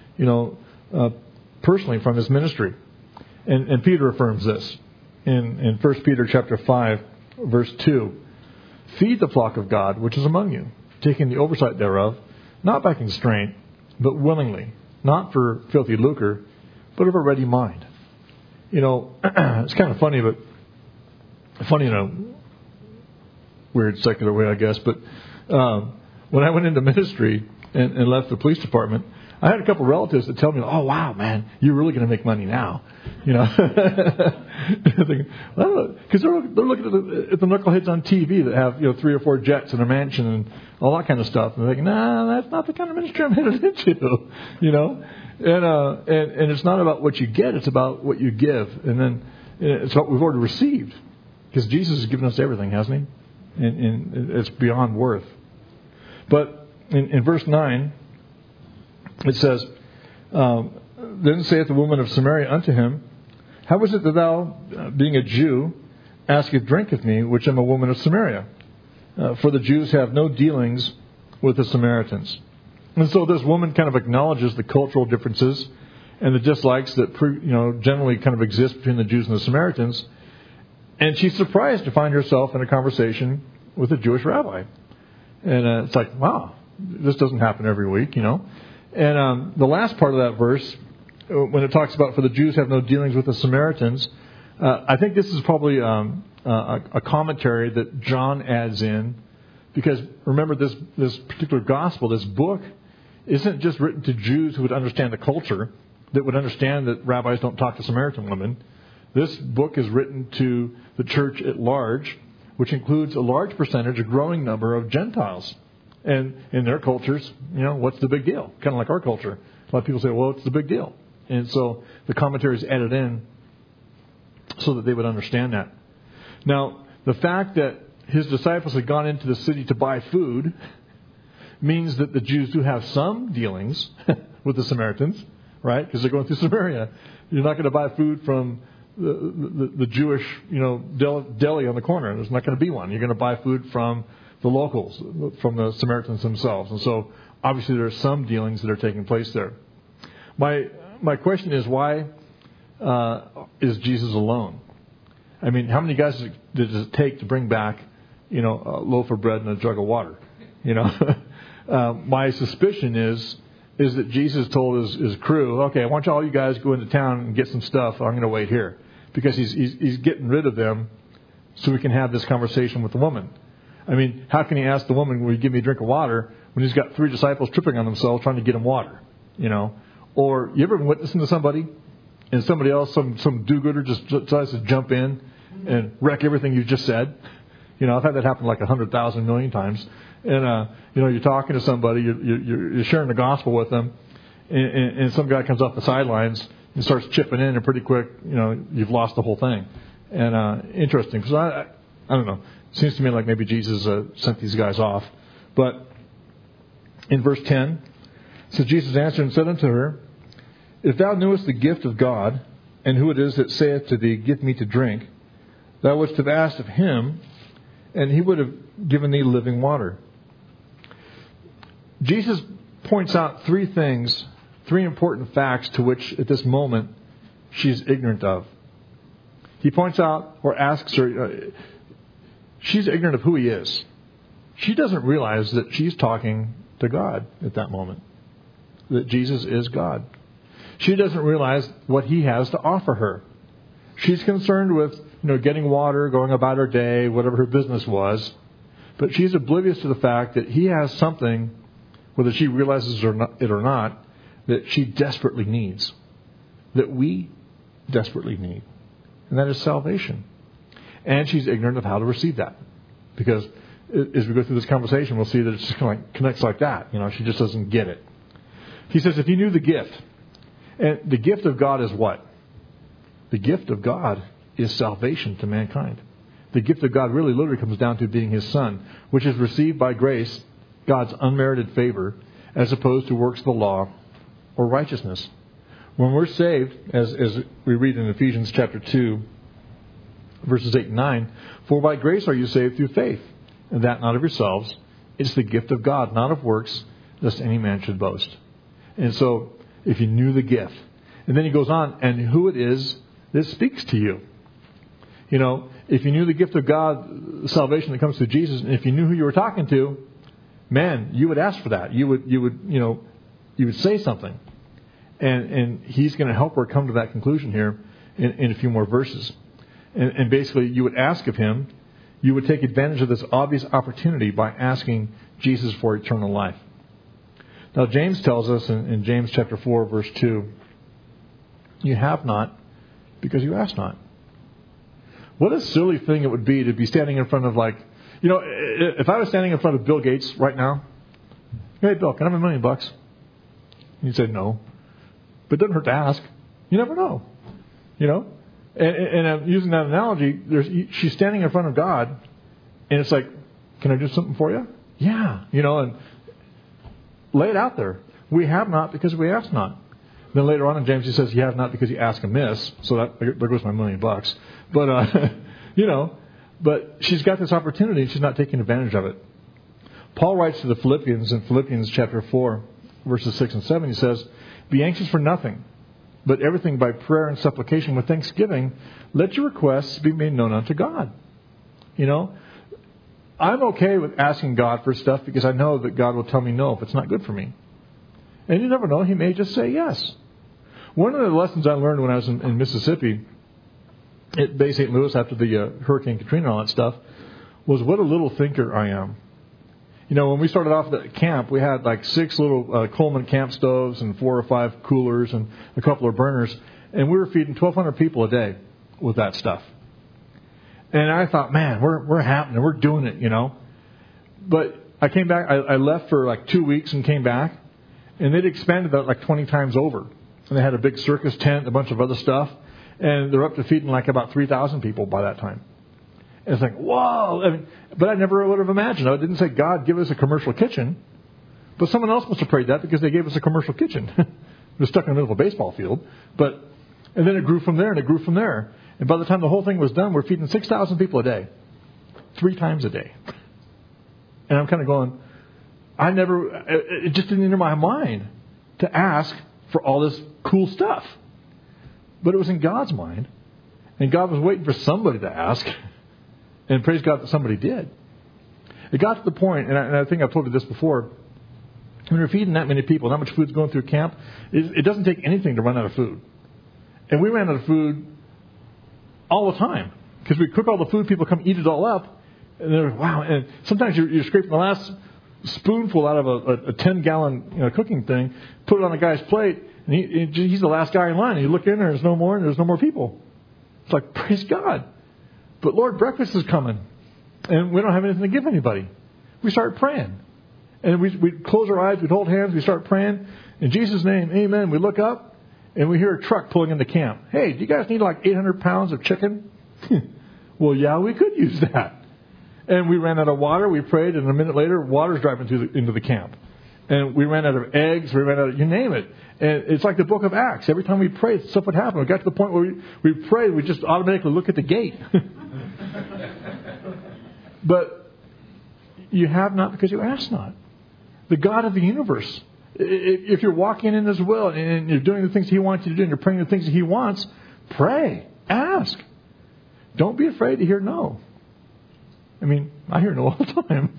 personally from His ministry. And Peter affirms this in 1 Peter chapter 5, verse 2. "Feed the flock of God, which is among you, taking the oversight thereof, not by constraint, but willingly, not for filthy lucre, but of a ready mind." It's kind of funny, but funny in a weird secular way, I guess. But when I went into ministry and left the police department, I had a couple of relatives that tell me, "Oh, wow, man, you're really going to make money now." Because they're looking at the knuckleheads on TV that have 3 or 4 jets and a mansion and all that kind of stuff, and they're thinking, "Nah, that's not the kind of ministry I'm headed into." And it's not about what you get; it's about what you give, and then it's what we've already received, because Jesus has given us everything, hasn't He? And it's beyond worth. But in verse 9. It says, "Then saith the woman of Samaria unto Him, How is it that thou, being a Jew, askest drink of me, which am a woman of Samaria? For the Jews have no dealings with the Samaritans." And so this woman kind of acknowledges the cultural differences and the dislikes that generally kind of exist between the Jews and the Samaritans. And she's surprised to find herself in a conversation with a Jewish rabbi. And it's like, wow, this doesn't happen every week, And the last part of that verse, when it talks about, "For the Jews have no dealings with the Samaritans," I think this is probably a commentary that John adds in. Because remember, this particular gospel, this book, isn't just written to Jews who would understand the culture, that would understand that rabbis don't talk to Samaritan women. This book is written to the church at large, which includes a large percentage, a growing number of Gentiles. And in their cultures, what's the big deal? Kind of like our culture. A lot of people say, well, it's the big deal. And so the commentary is added in so that they would understand that. Now, the fact that His disciples had gone into the city to buy food means that the Jews do have some dealings with the Samaritans, right? Because they're going through Samaria. You're not going to buy food from the Jewish, deli on the corner. There's not going to be one. You're going to buy food from the locals, from the Samaritans themselves. And so, obviously, there are some dealings that are taking place there. My question is, why is Jesus alone? I mean, how many guys does it take to bring back, a loaf of bread and a jug of water? My suspicion is that Jesus told his crew, "Okay, I want all you guys to go into town and get some stuff. I'm going to wait here," because he's getting rid of them so we can have this conversation with the woman. I mean, how can He ask the woman, "Will you give me a drink of water?" when He's got 3 disciples tripping on themselves trying to get Him water? Or you ever been witnessing to somebody and somebody else, some do-gooder just decides to jump in and wreck everything you just said. I've had that happen like 100,000 million times. And, you're talking to somebody, you're sharing the gospel with them, and some guy comes off the sidelines and starts chipping in, and pretty quick, you've lost the whole thing. And interesting, because I don't know. It seems to me like maybe Jesus sent these guys off. But in verse 10, it says, Jesus answered and said unto her, If thou knewest the gift of God, and who it is that saith to thee, Give me to drink, thou wouldst have asked of him, and he would have given thee living water. Jesus points out three important facts to which at this moment she's ignorant of. He points out or asks her, she's ignorant of who he is. She doesn't realize that she's talking to God at that moment, that Jesus is God. She doesn't realize what he has to offer her. She's concerned with, getting water, going about her day, whatever her business was. But she's oblivious to the fact that he has something, whether she realizes it or not, that she desperately needs, that we desperately need. And that is salvation. And she's ignorant of how to receive that. Because as we go through this conversation, we'll see that it just kind of connects like that. She just doesn't get it. He says, if you knew the gift, and the gift of God is what? The gift of God is salvation to mankind. The gift of God really literally comes down to being his Son, which is received by grace, God's unmerited favor, as opposed to works of the law or righteousness. When we're saved, as we read in Ephesians chapter 2, verses 8 and 9, for by grace are you saved through faith, and that not of yourselves. It's the gift of God, not of works, lest any man should boast. And so, if you knew the gift. And then he goes on, and who it is that speaks to you. If you knew the gift of God, the salvation that comes through Jesus, and if you knew who you were talking to, man, you would ask for that. You would say something. And he's going to help her come to that conclusion here in a few more verses. And basically, you would ask of him, you would take advantage of this obvious opportunity by asking Jesus for eternal life. Now, James tells us in James chapter 4, verse 2, you have not because you ask not. What a silly thing it would be to be standing in front of if I was standing in front of Bill Gates right now, hey, Bill, can I have $1 million? He'd say no. But it doesn't hurt to ask. You never know. And I'm using that analogy. She's standing in front of God, and it's like, can I do something for you? Yeah. And lay it out there. We have not because we ask not. Then later on in James he says, you have not because you ask amiss. So there goes my $1 million. But, but she's got this opportunity and she's not taking advantage of it. Paul writes to the Philippians in Philippians chapter 4, verses 6 and 7. He says, be anxious for nothing, but everything by prayer and supplication with thanksgiving, let your requests be made known unto God. I'm okay with asking God for stuff because I know that God will tell me no if it's not good for me. And you never know, he may just say yes. One of the lessons I learned when I was in Mississippi, at Bay St. Louis after the Hurricane Katrina and all that stuff, was what a little thinker I am. When we started off the camp, we had 6 little Coleman camp stoves and 4 or 5 coolers and a couple of burners. And we were feeding 1,200 people a day with that stuff. And I thought, man, we're happening. We're doing it, But I came back. I left for 2 weeks and came back. And they'd expanded that 20 times over. And they had a big circus tent, a bunch of other stuff. And they're up to feeding about 3,000 people by that time. And it's like, whoa. But I never would have imagined. I didn't say, God, give us a commercial kitchen. But someone else must have prayed that because they gave us a commercial kitchen. It was stuck in the middle of a baseball field. And then it grew from there and it grew from there. And by the time the whole thing was done, we're feeding 6,000 people a day. 3 times a day. And I'm kind of going, it just didn't enter my mind to ask for all this cool stuff. But it was in God's mind. And God was waiting for somebody to ask. And praise God that somebody did. It got to the point, and I think I've told you this before, when you're feeding that many people, that much food's going through camp, it doesn't take anything to run out of food. And we ran out of food all the time. Because we cook all the food, people come eat it all up, and they're like, wow. And sometimes you're scraping the last spoonful out of a 10-gallon cooking thing, put it on a guy's plate, And he's the last guy in line. And you look in there, there's no more, and there's no more people. It's like, praise God. But Lord, breakfast is coming. And we don't have anything to give anybody. We start praying. And we close our eyes, we hold hands, we start praying. In Jesus' name, amen. We look up, and we hear a truck pulling into camp. Hey, do you guys need like 800 pounds of chicken? Well, yeah, we could use that. And we ran out of water. We prayed, and a minute later, water's driving into the camp. And we ran out of eggs. We ran out of, you name it. And it's like the book of Acts. Every time we prayed, stuff would happen. We got to the point where we prayed, we just automatically look at the gate. But you have not because you ask not. The God of the universe. If you're walking in His will and you're doing the things He wants you to do and you're praying the things that He wants, pray. Ask. Don't be afraid to hear no. I mean, I hear no all the time.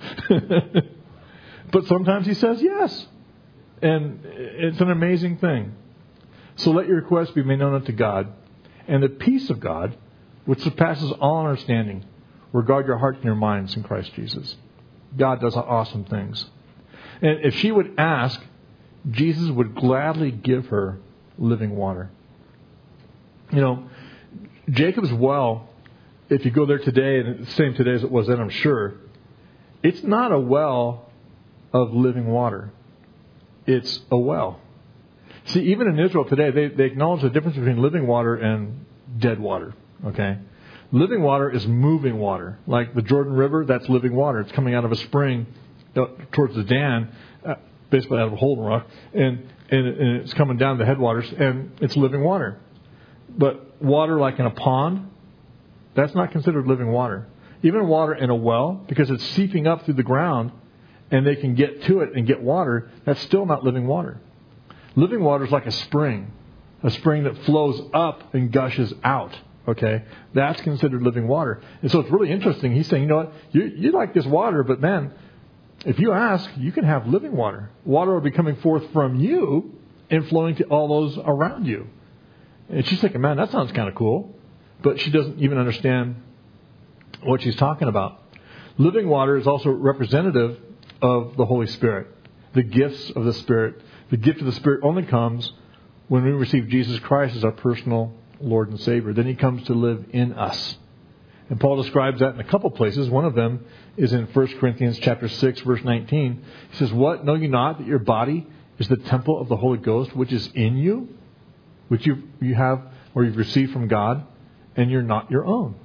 But sometimes He says yes. And it's an amazing thing. So let your requests be made known unto God. And the peace of God, which surpasses all understanding, will guard your hearts and your minds in Christ Jesus. God does awesome things. And if she would ask, Jesus would gladly give her living water. You know, Jacob's well, if you go there today, and it's the same today as it was then, I'm sure, it's not a well of living water. It's a well. See, even in Israel today, they acknowledge the difference between living water and dead water. Okay? Living water is moving water. Like the Jordan River, that's living water. It's coming out of a spring towards the Dan, basically out of a hole in the rock, and it's coming down the headwaters, and it's living water. But water like in a pond, that's not considered living water. Even water in a well, because it's seeping up through the ground, and they can get to it and get water, that's still not living water. Living water is like a spring that flows up and gushes out. Okay, that's considered living water. And so it's really interesting. He's saying, you know what, you like this water, but man, if you ask, you can have living water. Water will be coming forth from you and flowing to all those around you. And she's thinking, man, that sounds kind of cool. But she doesn't even understand what she's talking about. Living water is also representative of the Holy Spirit. The gifts of the Spirit. The gift of the Spirit only comes when we receive Jesus Christ as our personal Lord and Savior. Then He comes to live in us. And Paul describes that in a couple places. One of them is in 1 Corinthians chapter 6, verse 19. He says, what? Know you not that your body is the temple of the Holy Ghost, which is in you, which you have or you've received from God, and you're not your own.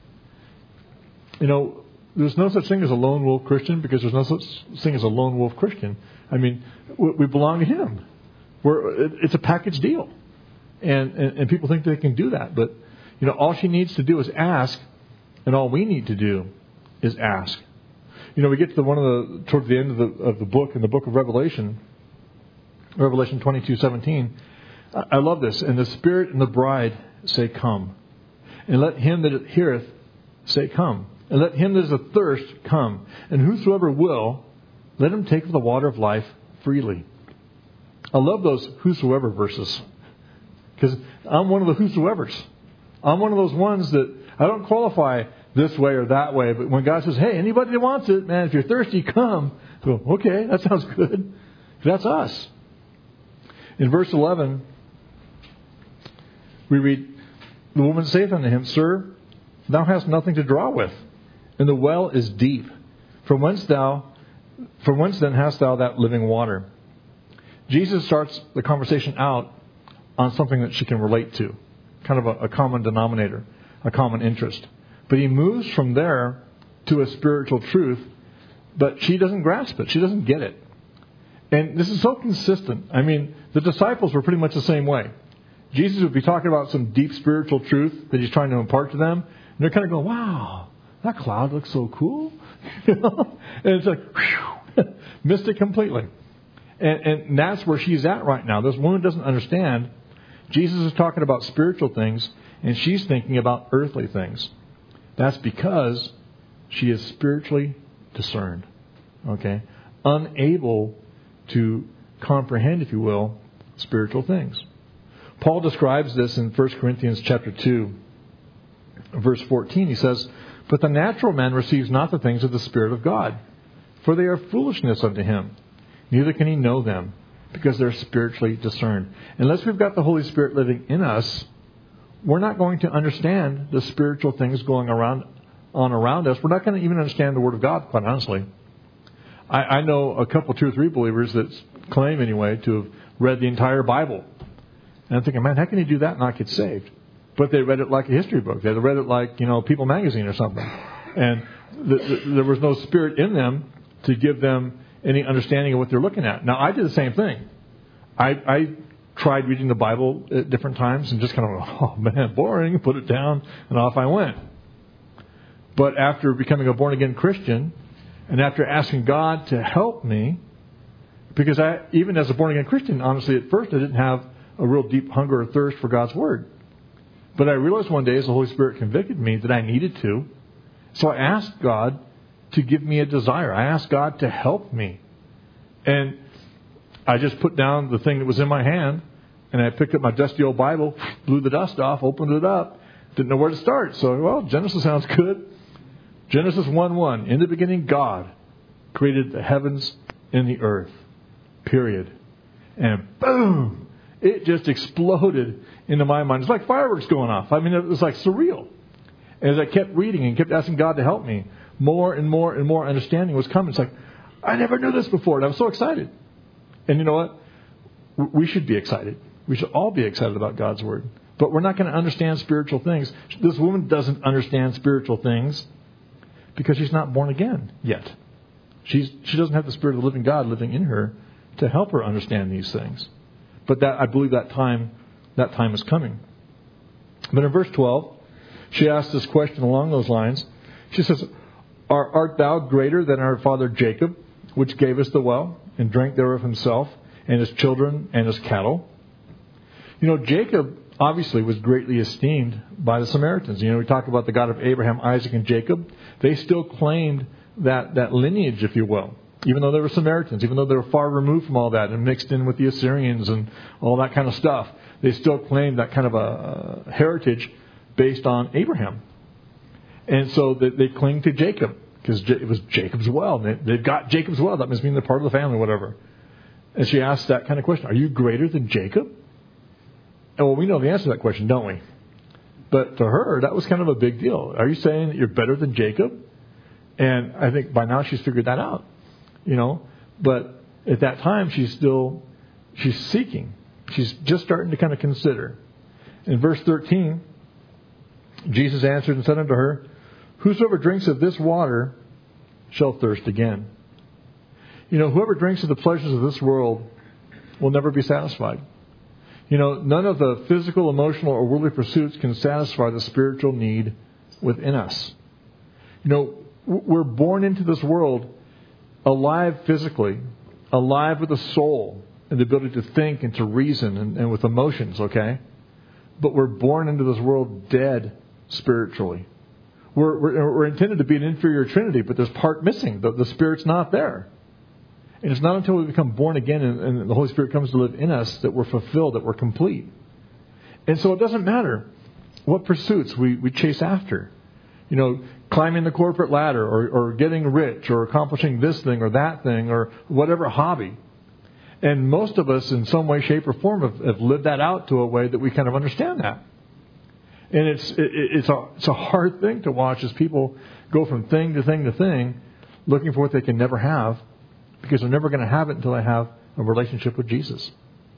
You know, there's no such thing as a lone wolf Christian because there's no such thing as a lone wolf Christian. I mean, we belong to Him. It's a package deal. And people think they can do that. But, you know, all she needs to do is ask, and all we need to do is ask. You know, we get to towards the end of the book, in the book of Revelation, Revelation 22:17. I love this. And the Spirit and the bride say, come. And let him that heareth say, come. And let him that is athirst come. And whosoever will, let him take of the water of life freely. I love those whosoever verses. Because I'm one of the whosoevers. I'm one of those ones that I don't qualify this way or that way. But when God says, hey, anybody that wants it, man, if you're thirsty, come. I go, okay, that sounds good. That's us. In verse 11, we read, the woman saith unto him, Sir, thou hast nothing to draw with, and the well is deep. From whence then hast thou that living water? Jesus starts the conversation out on something that she can relate to. Kind of a common denominator, a common interest. But He moves from there to a spiritual truth, but she doesn't grasp it. She doesn't get it. And this is so consistent. I mean, the disciples were pretty much the same way. Jesus would be talking about some deep spiritual truth that He's trying to impart to them. And they're kind of going, wow, that cloud looks so cool. You know? And it's like, whew, missed it completely. And that's where she's at right now. This woman doesn't understand. Jesus is talking about spiritual things, and she's thinking about earthly things. That's because she is spiritually discerned. Okay? Unable to comprehend, if you will, spiritual things. Paul describes this in 1 Corinthians chapter 2, verse 14. He says, But the natural man receives not the things of the Spirit of God, for they are foolishness unto him, neither can he know them, because they're spiritually discerned. Unless we've got the Holy Spirit living in us, we're not going to understand the spiritual things going around us. We're not going to even understand the Word of God, quite honestly. I know a couple, 2 or 3 believers that claim anyway to have read the entire Bible. And I'm thinking, man, how can you do that and not get saved? But they read it like a history book. They read it like, People magazine or something. And there was no Spirit in them to give them any understanding of what they're looking at. Now, I did the same thing. I tried reading the Bible at different times and just kind of, oh man, boring, put it down, and off I went. But after becoming a born-again Christian, and after asking God to help me, because even as a born-again Christian, honestly, at first I didn't have a real deep hunger or thirst for God's Word. But I realized one day as the Holy Spirit convicted me that I needed to. So I asked God to give me a desire. I asked God to help me. And I just put down the thing that was in my hand, and I picked up my dusty old Bible, blew the dust off, opened it up, didn't know where to start. So, Genesis sounds good. Genesis 1:1, in the beginning God created the heavens and the earth. Period. And boom! It just exploded into my mind. It's like fireworks going off. I mean, it was like surreal. As I kept reading and kept asking God to help me, more and more and more understanding was coming. It's like, I never knew this before. And I was so excited. And you know what? We should be excited. We should all be excited about God's Word. But we're not going to understand spiritual things. This woman doesn't understand spiritual things because she's not born again yet. She doesn't have the Spirit of the living God living in her to help her understand these things. But I believe that time is coming. But in verse 12, she asks this question along those lines. She says, Art thou greater than our father Jacob, which gave us the well, and drank thereof himself, and his children, and his cattle? Jacob obviously was greatly esteemed by the Samaritans. We talk about the God of Abraham, Isaac, and Jacob. They still claimed that lineage, if you will. Even though they were Samaritans, even though they were far removed from all that and mixed in with the Assyrians and all that kind of stuff, they still claimed that kind of a heritage based on Abraham. And so they cling to Jacob because it was Jacob's well. They've got Jacob's well. That must mean they're part of the family, whatever. And she asks that kind of question. Are you greater than Jacob? And well, we know the answer to that question, don't we? But to her, that was kind of a big deal. Are you saying that you're better than Jacob? And I think by now she's figured that out. But at that time she's seeking. She's just starting to kind of consider. In verse 13, Jesus answered and said unto her, Whosoever drinks of this water shall thirst again. Whoever drinks of the pleasures of this world will never be satisfied. None of the physical, emotional, or worldly pursuits can satisfy the spiritual need within us. We're born into this world alive physically, alive with a soul and the ability to think and to reason and with emotions, okay? But we're born into this world dead spiritually. We're intended to be an inferior trinity, but there's part missing. The Spirit's not there. And it's not until we become born again and the Holy Spirit comes to live in us that we're fulfilled, that we're complete. And so it doesn't matter what pursuits we chase after. Climbing the corporate ladder or getting rich or accomplishing this thing or that thing or whatever hobby. And most of us in some way, shape, or form have lived that out to a way that we kind of understand that. And it's a hard thing to watch as people go from thing to thing to thing looking for what they can never have because they're never going to have it until they have a relationship with Jesus.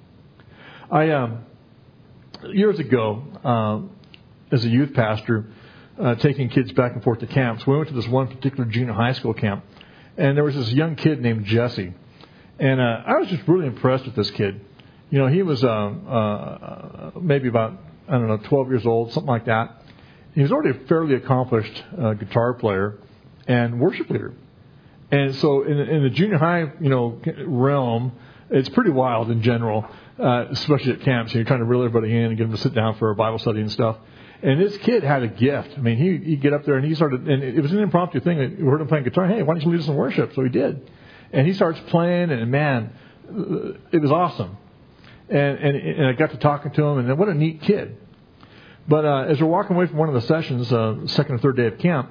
Years ago, as a youth pastor, taking kids back and forth to camps, we went to this one particular junior high school camp, and there was this young kid named Jesse, and I was just really impressed with this kid. He was maybe about 12 years old, something like that. He was already a fairly accomplished guitar player and worship leader, and so in the junior high realm, it's pretty wild in general, especially at camps. You're trying to reel everybody in and get them to sit down for a Bible study and stuff. And this kid had a gift. I mean, he'd get up there and he started, and it was an impromptu thing. We heard him playing guitar. Hey, why don't you lead us in worship? So he did. And he starts playing, and man, it was awesome. And I got to talking to him, and what a neat kid. But as we're walking away from one of the sessions, second or third day of camp,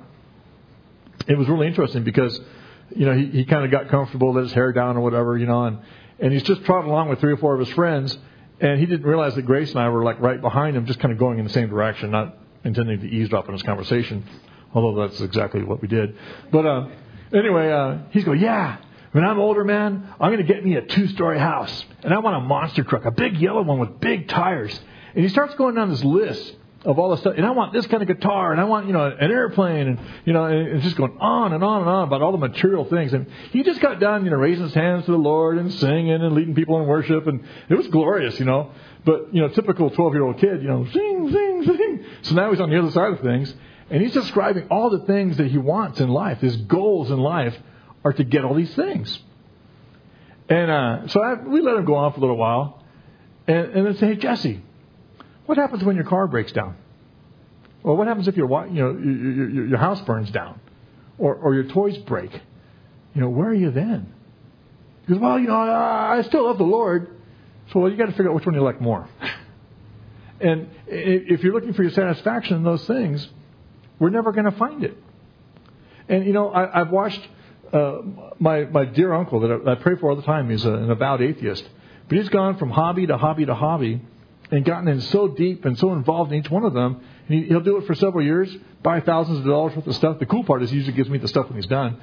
it was really interesting because, he kind of got comfortable, let his hair down or whatever, And he's just trotting along with 3 or 4 of his friends, and he didn't realize that Grace and I were like right behind him, just kind of going in the same direction, not intending to eavesdrop on his conversation, although that's exactly what we did. But anyway, he's going, yeah, when I'm older, man, I'm going to get me a 2-story house, and I want a monster truck, a big yellow one with big tires. And he starts going down this list of all the stuff, and I want this kind of guitar, and I want, an airplane, and, and it's just going on and on and on about all the material things. And he just got done, raising his hands to the Lord and singing and leading people in worship, and it was glorious, But, typical 12-year-old kid, sing, sing, sing. So now he's on the other side of things, and he's describing all the things that he wants in life. His goals in life are to get all these things. And we let him go on for a little while, and then say, hey, Jesse, what happens when your car breaks down? Or what happens if your house burns down? Or your toys break? Where are you then? He goes, well, I still love the Lord. So you got to figure out which one you like more. And if you're looking for your satisfaction in those things, we're never going to find it. And, I've watched my dear uncle that I pray for all the time. He's an avowed atheist. But he's gone from hobby to hobby to hobby, and gotten in so deep and so involved in each one of them. And he'll do it for several years, buy thousands of dollars worth of stuff. The cool part is he usually gives me the stuff when he's done.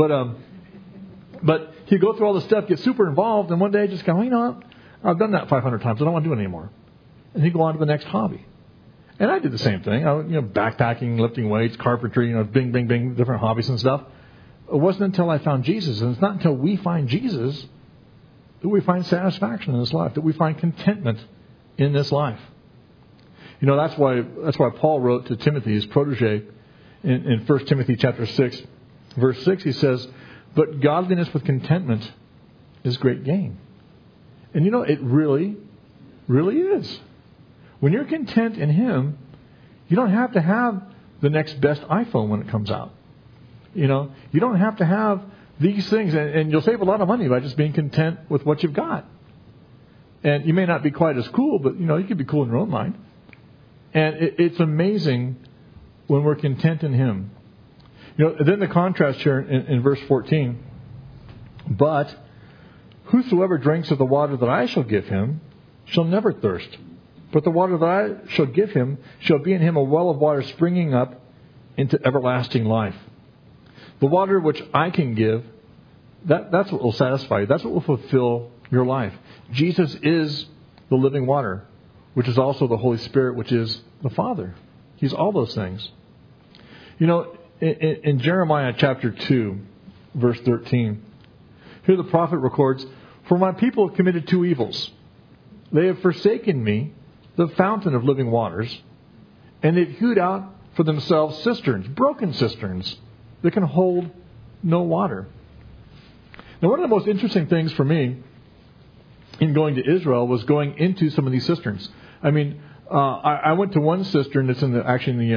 But he'll go through all the stuff, get super involved, and one day just go, I've done that 500 times. I don't want to do it anymore. And he'd go on to the next hobby. And I did the same thing. Backpacking, lifting weights, carpentry, bing, bing, bing, different hobbies and stuff. It wasn't until I found Jesus, and it's not until we find Jesus that we find satisfaction in this life, that we find contentment in this life. That's why Paul wrote to Timothy, his protege, in 1 Timothy chapter 6, verse 6, he says, but godliness with contentment is great gain. And it really, really is. When you're content in Him, you don't have to have the next best iPhone when it comes out. You don't have to have these things, and you'll save a lot of money by just being content with what you've got. And you may not be quite as cool, but, you can be cool in your own mind. And it's amazing when we're content in Him. Then the contrast here in verse 14. But whosoever drinks of the water that I shall give him shall never thirst. But the water that I shall give him shall be in him a well of water springing up into everlasting life. The water which I can give, that's what will satisfy you. That's what will fulfill your life. Jesus is the living water, which is also the Holy Spirit, which is the Father. He's all those things. In Jeremiah chapter 2, verse 13, here the prophet records, for my people have committed 2 evils. They have forsaken me, the fountain of living waters, and they've hewed out for themselves cisterns, broken cisterns, that can hold no water. Now, one of the most interesting things for me in going to Israel was going into some of these cisterns. I mean, I went to one cistern that's in the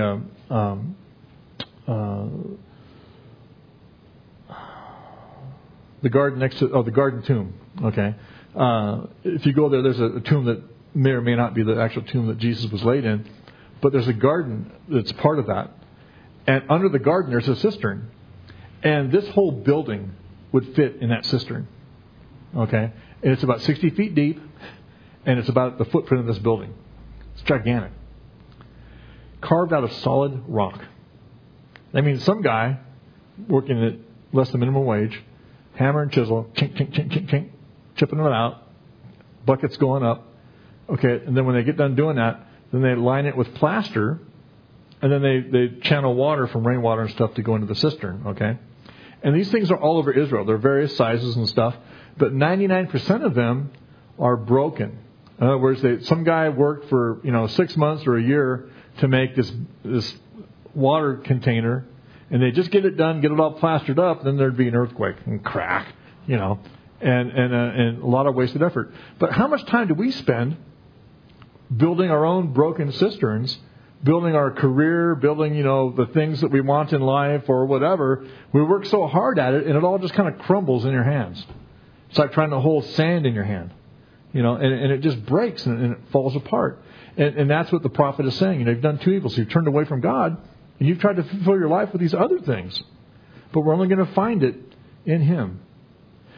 garden next to the garden tomb. Okay, if you go there, there's a tomb that may or may not be the actual tomb that Jesus was laid in, but there's a garden that's part of that, and under the garden there's a cistern, and this whole building would fit in that cistern. Okay, and it's about 60 feet deep, and it's about the footprint of this building. It's gigantic, carved out of solid rock. I mean, some guy working at less than minimum wage, hammer and chisel, chink, chink, chink, chink, chink, chipping it out, buckets going up. Okay, and then when they get done doing that, then they line it with plaster, and then they channel water from rainwater and stuff to go into the cistern. Okay, and these things are all over Israel. They're various sizes and stuff, but 99% of them are broken. In other words, some guy worked for 6 months or a year to make this water container, and they just get it done, get it all plastered up, then there'd be an earthquake and crack, and a lot of wasted effort. But how much time do we spend building our own broken cisterns, building our career, building, the things that we want in life or whatever? We work so hard at it, and it all just kind of crumbles in your hands. It's like trying to hold sand in your hand, and it just breaks and it falls apart. And that's what the prophet is saying. You've done 2 evils. You've turned away from God, and you've tried to fulfill your life with these other things. But we're only going to find it in Him.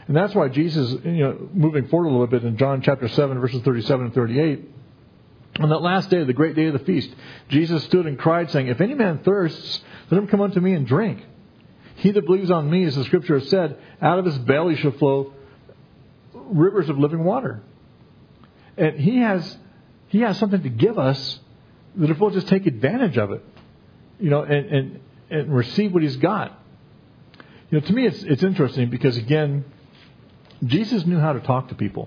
And that's why Jesus, moving forward a little bit in John chapter 7, verses 37 and 38, on that last day, the great day of the feast, Jesus stood and cried, saying, "If any man thirsts, let him come unto me and drink. He that believes on me, as the Scripture has said, out of his belly shall flow rivers of living water." And He has something to give us that if we'll just take advantage of it, and receive what He's got. To me, it's interesting because, again, Jesus knew how to talk to people.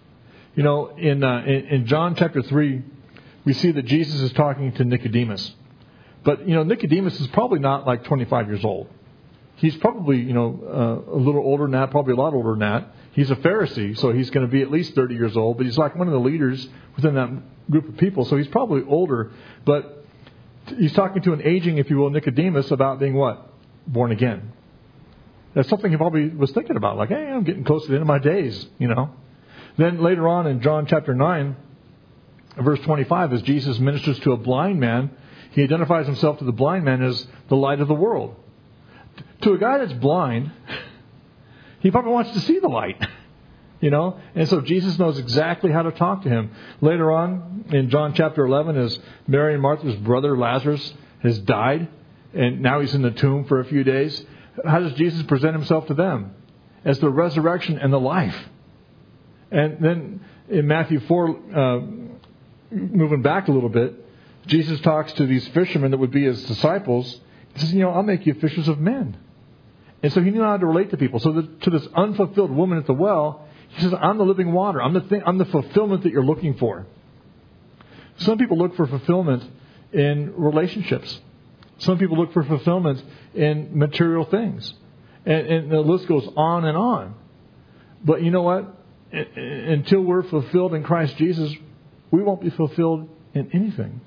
In John chapter 3, we see that Jesus is talking to Nicodemus. But, Nicodemus is probably not like 25 years old. He's probably, a little older than that, probably a lot older than that. He's a Pharisee, so he's going to be at least 30 years old. But he's like one of the leaders within that group of people, so he's probably older. But he's talking to an aging, if you will, Nicodemus about being what? Born again. That's something he probably was thinking about. Like, hey, I'm getting close to the end of my days, Then later on in John chapter 9, verse 25, as Jesus ministers to a blind man, he identifies himself to the blind man as the light of the world. To a guy that's blind, he probably wants to see the light, And so Jesus knows exactly how to talk to him. Later on in John chapter 11, as Mary and Martha's brother Lazarus has died, and now he's in the tomb for a few days, how does Jesus present himself to them? As the resurrection and the life. And then in Matthew 4, moving back a little bit, Jesus talks to these fishermen that would be His disciples. He says, I'll make you fishers of men. And so He knew how to relate to people. So to this unfulfilled woman at the well, He says, I'm the living water. I'm the fulfillment that you're looking for. Some people look for fulfillment in relationships. Some people look for fulfillment in material things. And the list goes on and on. But you know what? Until we're fulfilled in Christ Jesus, we won't be fulfilled in anything.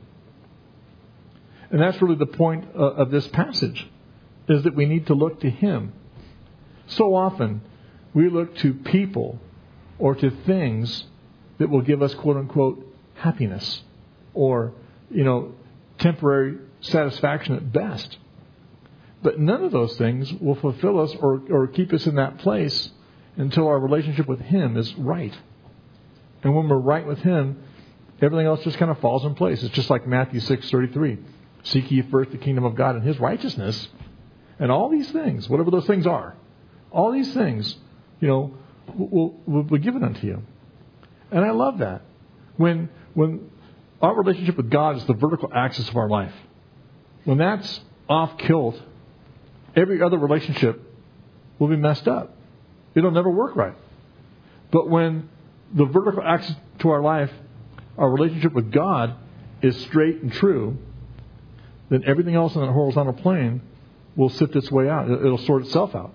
And that's really the point of this passage, is that we need to look to Him. So often, we look to people or to things that will give us, quote unquote, happiness or, temporary satisfaction at best. But none of those things will fulfill us or keep us in that place until our relationship with Him is right. And when we're right with Him, everything else just kind of falls in place. It's just like Matthew 6:33. Seek ye first the kingdom of God and His righteousness, and all these things, whatever those things are, all these things, will be given unto you. And I love that. When our relationship with God is the vertical axis of our life, when that's off kilt, every other relationship will be messed up. It'll never work right. But when the vertical axis to our life, our relationship with God, is straight and true, then everything else on that horizontal plane will sift its way out. It'll sort itself out.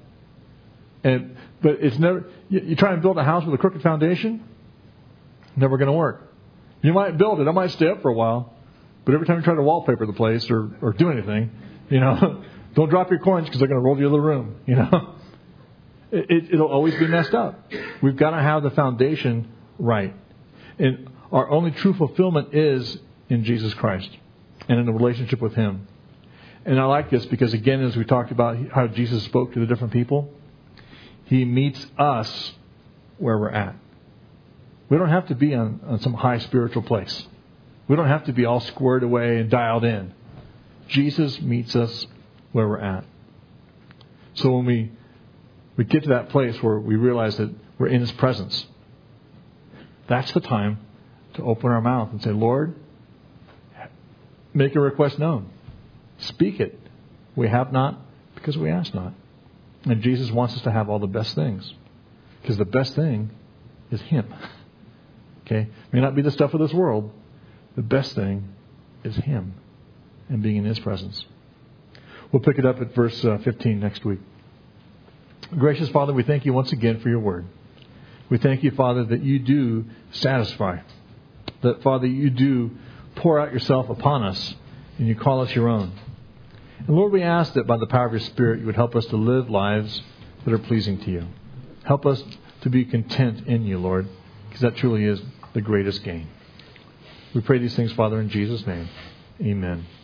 But it's never. You try and build a house with a crooked foundation, never going to work. You might build it. It might stay up for a while, but every time you try to wallpaper the place or do anything, don't drop your coins because they're going to roll to the other room. It'll always be messed up. We've got to have the foundation right, and our only true fulfillment is in Jesus Christ and in the relationship with Him. And I like this because, again, as we talked about how Jesus spoke to the different people, He meets us where we're at. We don't have to be on some high spiritual place. We don't have to be all squared away and dialed in. Jesus meets us where we're at. So when we get to that place where we realize that we're in His presence, that's the time to open our mouth and say, Lord, make a request known. Speak it. We have not because we ask not. And Jesus wants us to have all the best things. Because the best thing is Him. Okay? May not be the stuff of this world. The best thing is Him and being in His presence. We'll pick it up at verse 15 next week. Gracious Father, we thank You once again for Your word. We thank You, Father, that You do satisfy. That, Father, You do pour out Yourself upon us and You call us Your own. And Lord, we ask that by the power of Your Spirit, You would help us to live lives that are pleasing to You. Help us to be content in You, Lord, because that truly is the greatest gain. We pray these things, Father, in Jesus' name. Amen.